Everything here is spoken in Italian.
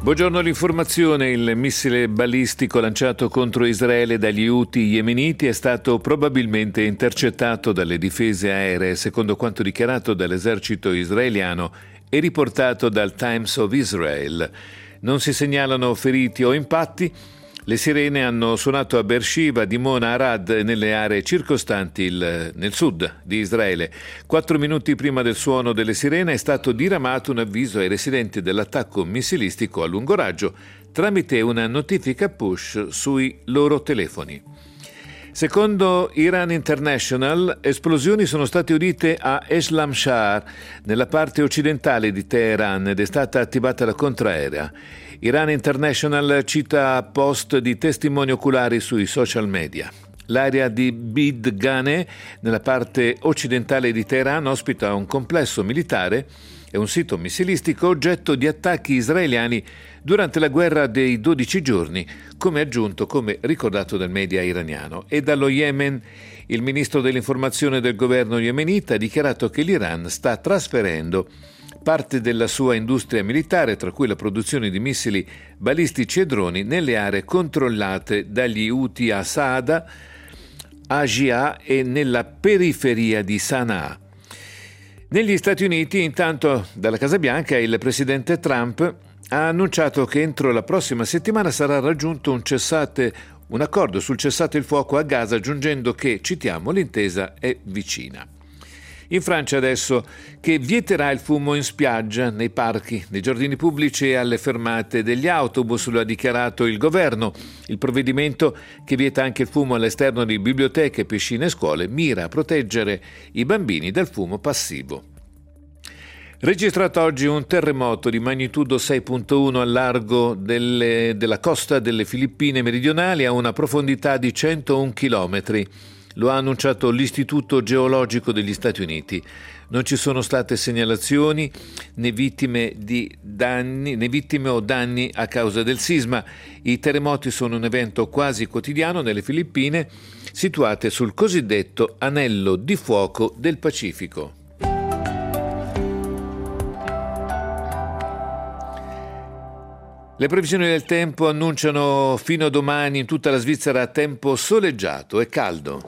Buongiorno, l'informazione. Il missile balistico lanciato contro Israele dagli Houthi yemeniti è stato probabilmente intercettato dalle difese aeree, secondo quanto dichiarato dall'esercito israeliano e riportato dal Times of Israel. Non si segnalano feriti o impatti. Le sirene hanno suonato a Beersheba, Dimona, Arad e nelle aree circostanti nel sud di Israele. 4 minuti prima del suono delle sirene è stato diramato un avviso ai residenti dell'attacco missilistico a lungo raggio tramite una notifica push sui loro telefoni. Secondo Iran International, esplosioni sono state udite a Eslamshahar, nella parte occidentale di Teheran, ed è stata attivata la contraerea. Iran International cita post di testimoni oculari sui social media. L'area di Bidgane, nella parte occidentale di Teheran, ospita un complesso militare e un sito missilistico oggetto di attacchi israeliani durante la guerra dei 12 giorni, come ricordato dal media iraniano. E dallo Yemen, il ministro dell'informazione del governo yemenita ha dichiarato che l'Iran sta trasferendo parte della sua industria militare, tra cui la produzione di missili balistici e droni, nelle aree controllate dagli Houthi a Saada, Ajia e nella periferia di Sana'a. Negli Stati Uniti, intanto, dalla Casa Bianca, il presidente Trump ha annunciato che entro la prossima settimana sarà raggiunto un accordo sul cessate il fuoco a Gaza, aggiungendo che, citiamo, l'intesa è vicina. In Francia adesso, che vieterà il fumo in spiaggia, nei parchi, nei giardini pubblici e alle fermate degli autobus, lo ha dichiarato il governo. Il provvedimento, che vieta anche il fumo all'esterno di biblioteche, piscine e scuole, mira a proteggere i bambini dal fumo passivo. Registrato oggi un terremoto di magnitudo 6.1 al largo della costa delle Filippine meridionali a una profondità di 101 chilometri. Lo ha annunciato l'Istituto Geologico degli Stati Uniti. Non ci sono state segnalazioni né vittime o danni a causa del sisma. I terremoti sono un evento quasi quotidiano nelle Filippine, situate sul cosiddetto anello di fuoco del Pacifico. Le previsioni del tempo annunciano fino a domani in tutta la Svizzera tempo soleggiato e caldo.